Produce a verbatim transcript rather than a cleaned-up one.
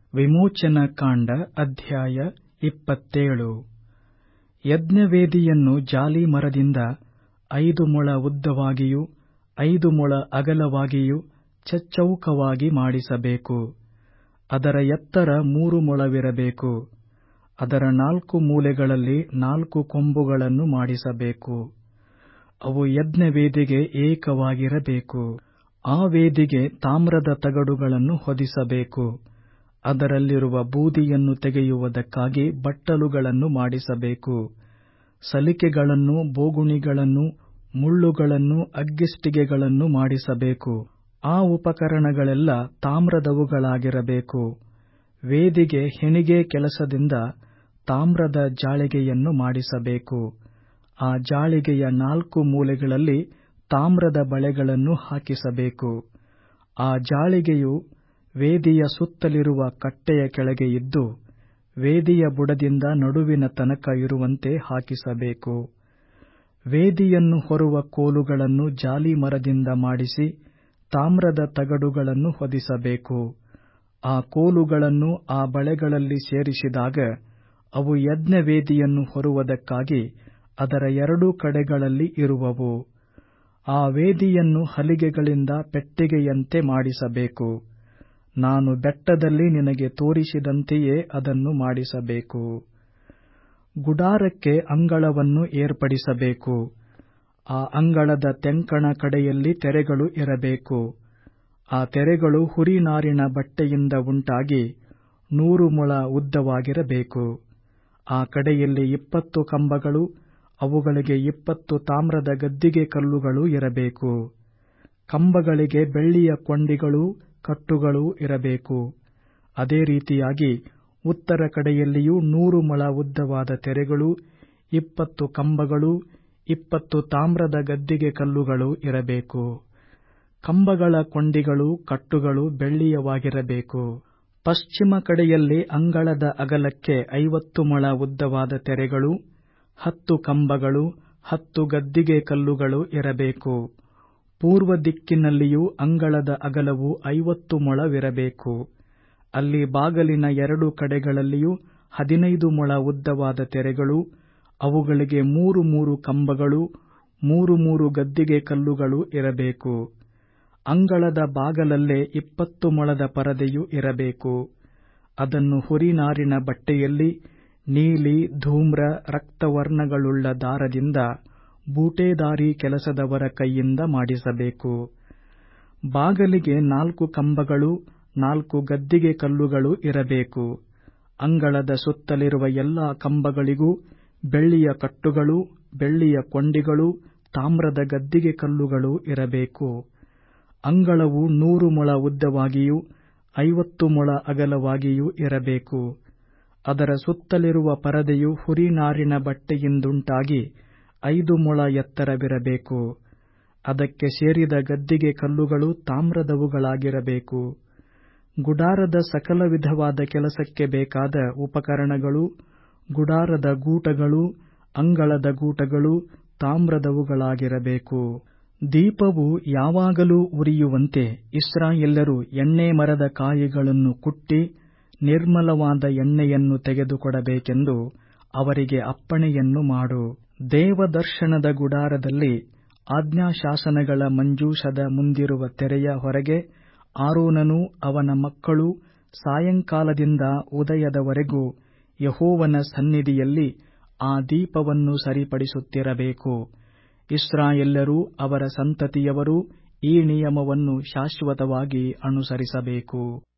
ವಿಮೋಚನ ಕಾಂಡ ಅಧ್ಯಾಯ ಇಪ್ಪತ್ತೇಳು. ಯಜ್ಞವೇದಿಯನ್ನು ಜಾಲಿ ಮರದಿಂದ ಐದು ಮೊಳ ಉದ್ದವಾಗಿಯೂ ಐದು ಮೊಳ ಅಗಲವಾಗಿಯೂ ಚಚ್ಚೌಕವಾಗಿ ಮಾಡಿಸಬೇಕು. ಅದರ ಎತ್ತರ ಮೂರು ಮೊಳವಿರಬೇಕು. ಅದರ ನಾಲ್ಕು ಮೂಲೆಗಳಲ್ಲಿ ನಾಲ್ಕು ಕೊಂಬುಗಳನ್ನು ಮಾಡಿಸಬೇಕು. ಅವು ಯಜ್ಞವೇದಿಗೆ ಏಕವಾಗಿರಬೇಕು. ಆ ವೇದಿಗೆ ತಾಮ್ರದ ತಗಡುಗಳನ್ನು ಹೊದಿಸಬೇಕು. ಅದರಲ್ಲಿರುವ ಬೂದಿಯನ್ನು ತೆಗೆಯುವುದಕ್ಕಾಗಿ ಬಟ್ಟಲುಗಳನ್ನು ಮಾಡಿಸಬೇಕು. ಸಲಿಕೆಗಳನ್ನು, ಬೋಗುಣಿಗಳನ್ನು, ಮುಳ್ಳುಗಳನ್ನು, ಅಗ್ಗಿಷ್ಟಿಗೆಗಳನ್ನು ಮಾಡಿಸಬೇಕು. ಆ ಉಪಕರಣಗಳೆಲ್ಲ ತಾಮ್ರದವುಗಳಾಗಿರಬೇಕು. ವೇದಿಗೆ ಹೆಣಿಗೆ ಕೆಲಸದಿಂದ ತಾಮ್ರದ ಜಾಳಿಗೆಯನ್ನು ಮಾಡಿಸಬೇಕು. ಆ ಜಾಳಿಗೆಯ ನಾಲ್ಕು ಮೂಲೆಗಳಲ್ಲಿ ತಾಮ್ರದ ಬಳೆಗಳನ್ನು ಹಾಕಿಸಬೇಕು. ಆ ಜಾಳಿಗೆಯು ವೇದಿಯ ಸುತ್ತಲಿರುವ ಕಟ್ಟೆಯ ಕೆಳಗೆ ಇದ್ದು, ವೇದಿಯ ಬುಡದಿಂದ ನಡುವಿನ ತನಕ ಇರುವಂತೆ ಹಾಕಿಸಬೇಕು. ವೇದಿಯನ್ನು ಹೊರುವ ಕೋಲುಗಳನ್ನು ಜಾಲಿ ಮರದಿಂದ ಮಾಡಿಸಿ ತಾಮ್ರದ ತಗಡುಗಳನ್ನು ಹೊದಿಸಬೇಕು. ಆ ಕೋಲುಗಳನ್ನು ಆ ಬಳೆಗಳಲ್ಲಿ ಸೇರಿಸಿದಾಗ ಅವು ಯಜ್ಞವೇದಿಯನ್ನು ಹೊರುವುದಕ್ಕಾಗಿ ಅದರ ಎರಡೂ ಕಡೆಗಳಲ್ಲಿ ಇರುವವು. ಆ ವೇದಿಯನ್ನು ಹಲಿಗೆಗಳಿಂದ ಪೆಟ್ಟಿಗೆಯಂತೆ ಮಾಡಿಸಬೇಕು. ನಾನು ಬೆಟ್ಟದಲ್ಲಿ ನಿನಗೆ ತೋರಿಸಿದಂತೆಯೇ ಅದನ್ನು ಮಾಡಿಸಬೇಕು. ಗುಡಾರಕ್ಕೆ ಅಂಗಳವನ್ನು ಏರ್ಪಡಿಸಬೇಕು. ಆ ಅಂಗಳದ ತೆಂಕಣ ಕಡೆಯಲ್ಲಿ ತೆರೆಗಳು ಇರಬೇಕು. ಆ ತೆರೆಗಳು ಹುರಿನಾರಿನ ಬಟ್ಟೆಯಿಂದ ಉಂಟಾಗಿ ನೂರು ಮೊಳ ಉದ್ದವಾಗಿರಬೇಕು. ಆ ಕಡೆಯಲ್ಲಿ ಇಪ್ಪತ್ತು ಕಂಬಗಳು, ಅವುಗಳಿಗೆ ಇಪ್ಪತ್ತು ತಾಮ್ರದ ಗದ್ದಿಗೆ ಕಲ್ಲುಗಳು ಇರಬೇಕು. ಕಂಬಗಳಿಗೆ ಬೆಳ್ಳಿಯ ಕೊಂಡಿಗಳೂ ಕಟ್ಟುಗಳೂ ಇರಬೇಕು. ಅದೇ ರೀತಿಯಾಗಿ ಉತ್ತರ ಕಡೆಯಲ್ಲಿಯೂ ನೂರು ಮೊಳ ಉದ್ದವಾದ ತೆರೆಗಳು, ಇಪ್ಪತ್ತು ಕಂಬಗಳು, ಇಪ್ಪತ್ತು ತಾಮ್ರದ ಗದ್ದಿಗೆ ಕಲ್ಲುಗಳು ಇರಬೇಕು. ಕಂಬಗಳ ಕೊಂಡಿಗಳು, ಕಟ್ಟುಗಳು ಬೆಳ್ಳಿಯವಾಗಿರಬೇಕು. ಪಶ್ಚಿಮ ಕಡೆಯಲ್ಲಿ ಅಂಗಳದ ಅಗಲಕ್ಕೆ ಐವತ್ತು ಮೊಳ ಉದ್ದವಾದ ತೆರೆಗಳು, ಹತ್ತು ಕಂಬಗಳು, ಹತ್ತು ಗದ್ದಿಗೆ ಕಲ್ಲುಗಳು ಇರಬೇಕು. ಪೂರ್ವ ದಿಕ್ಕಿನಲ್ಲಿಯೂ ಅಂಗಳದ ಅಗಲವು ಐವತ್ತು ಮೊಳವಿರಬೇಕು. ಅಲ್ಲಿ ಬಾಗಿಲಿನ ಎರಡು ಕಡೆಗಳಲ್ಲಿಯೂ ಹದಿನೈದು ಮೊಳ ಉದ್ದವಾದ ತೆರೆಗಳು, ಅವುಗಳಿಗೆ ಮೂರು ಮೂರು ಕಂಬಗಳು, ಮೂರು ಮೂರು ಗದ್ದಿಗೆ ಕಲ್ಲುಗಳು ಇರಬೇಕು. ಅಂಗಳದ ಬಾಗಲಲ್ಲೇ ಇಪ್ಪತ್ತು ಮೊಳದ ಪರದೆಯು ಇರಬೇಕು. ಅದನ್ನು ಹುರಿನಾರಿನ ಬಟ್ಟೆಯಲ್ಲಿ ನೀಲಿ, ಧೂಮ್ರ, ರಕ್ತವರ್ಣಗಳುಳ್ಳ ದಾರದಿಂದ ಬೂಟೇದಾರಿ ಕೆಲಸದವರ ಕೈಯಿಂದ ಮಾಡಿಸಬೇಕು. ಬಾಗಲಿಗೆ ನಾಲ್ಕು ಕಂಬಗಳು, ನಾಲ್ಕು ಗದ್ದಿಗೆ ಕಲ್ಲುಗಳು ಇರಬೇಕು. ಅಂಗಳದ ಸುತ್ತಲಿರುವ ಎಲ್ಲಾ ಕಂಬಗಳಿಗೂ ಬೆಳ್ಳಿಯ ಕಟ್ಟುಗಳು, ಬೆಳ್ಳಿಯ ಕೊಂಡಿಗಳು, ತಾಮ್ರದ ಗದ್ದಿಗೆ ಕಲ್ಲುಗಳು ಇರಬೇಕು. ಅಂಗಳವು ನೂರು ಮೊಳ ಉದ್ದವಾಗಿಯೂ ಐವತ್ತು ಮೊಳ ಅಗಲವಾಗಿಯೂ ಇರಬೇಕು. ಅದರ ಸುತ್ತಲಿರುವ ಪರದೆಯು ಹುರಿನಾರಿನ ಬಟ್ಟೆಯಿಂದುಂಟಾಗಿ ಐದು ಮೊಳ ಎತ್ತರವಿರಬೇಕು. ಅದಕ್ಕೆ ಸೇರಿದ ಗದ್ದಿಗೆ ಕಲ್ಲುಗಳು ತಾಮ್ರದವುಗಳಾಗಿರಬೇಕು. ಗುಡಾರದ ಸಕಲ ವಿಧವಾದ ಕೆಲಸಕ್ಕೆ ಬೇಕಾದ ಉಪಕರಣಗಳು, ಗುಡಾರದ ಗೂಟಗಳು, ಅಂಗಳದ ಗೂಟಗಳು ತಾಮ್ರದವುಗಳಾಗಿರಬೇಕು. ದೀಪವು ಯಾವಾಗಲೂ ಉರಿಯುವಂತೆ ಇಸ್ರಾಯೇಲ್ಯರು ಎಣ್ಣೆ ಮರದ ಕಾಯಿಗಳನ್ನು ಕುಟ್ಟಿ ನಿರ್ಮಲವಾದ ಎಣ್ಣೆಯನ್ನು ತೆಗೆದುಕೊಡಬೇಕೆಂದು ಅವರಿಗೆ ಅಪ್ಪಣೆಯನ್ನು ಮಾಡು. ದೇವದರ್ಶನದ ಗುಡಾರದಲ್ಲಿ ಆಜ್ಞಾಶಾಸನಗಳ ಮಂಜೂಷದ ಮುಂದಿರುವ ತೆರೆಯ ಹೊರಗೆ ಆರೋನನೂ ಅವನ ಮಕ್ಕಳೂ ಸಾಯಂಕಾಲದಿಂದ ಉದಯದವರೆಗೂ ಯೆಹೋವನ ಸನ್ನಿಧಿಯಲ್ಲಿ ಆ ದೀಪವನ್ನು ಸರಿಪಡಿಸುತ್ತಿರಬೇಕು. ಇಸ್ರಾಯೇಲ್ಯರೂ ಅವರ ಸಂತತಿಯವರೂ ಈ ನಿಯಮವನ್ನು ಶಾಶ್ವತವಾಗಿ ಅನುಸರಿಸಬೇಕು.